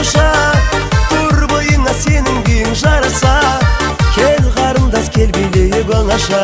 тамаша, тур бойыңа сенің күйің жараса. Кел қарындас, кел билейік оңаша.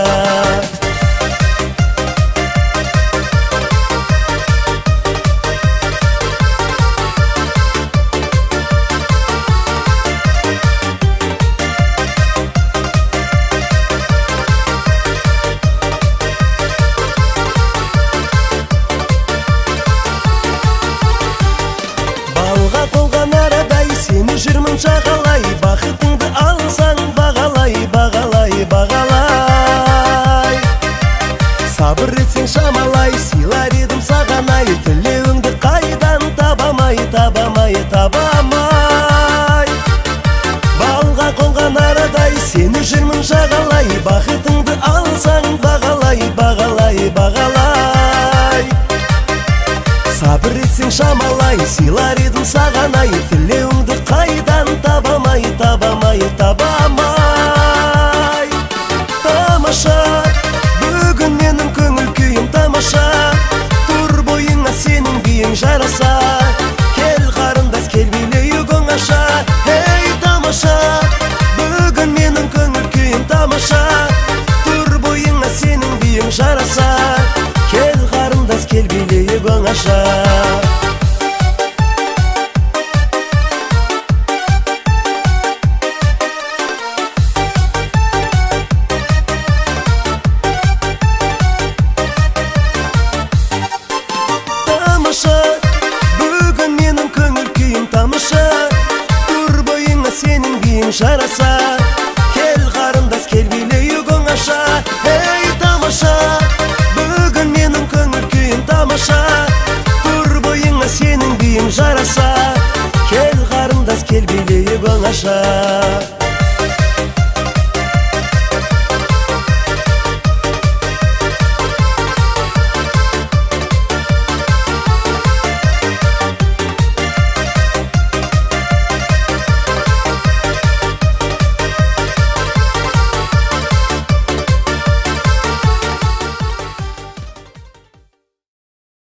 Балға толған арадай сені жүрмін жағалай, бақытыңды алсаң бағалай, бағалай, бағалай. Сабыр етсең шамалай, сыйлар едім сағанай, тілеуіңді қайдан табамай, табамай, табамай. Балға қонған арадай сені жүрмін жағалай, бақытыңды алсаң бағалай, бағалай, бағалай. Сабыр етсең шамалай, сыйлар едім сағанай, тілеуіңді қайдан табамай, табамай, табамай. Тамаша, бүгін менің көңіл күйім тамаша, тур бойыңа сенің күйің жараса. Кел қарындас, кел билейік оңаша. Ей тамаша, бүгін менің көңіл күйім тамаша, тур бойыңа сенің күйің жараса. Кел қарындас, кел билейік оңаша. Тамаша, бүгін менің көңіл күйім тамаша, тур бойыңа сенің күйің жараса. Кел қарындас, кел билейік оңаша. Ей тамаша, бүгін менің көңіл күйім тамаша, тур бойыңа сенің күйің жараса. Кел қарындас, кел билейік оңаша.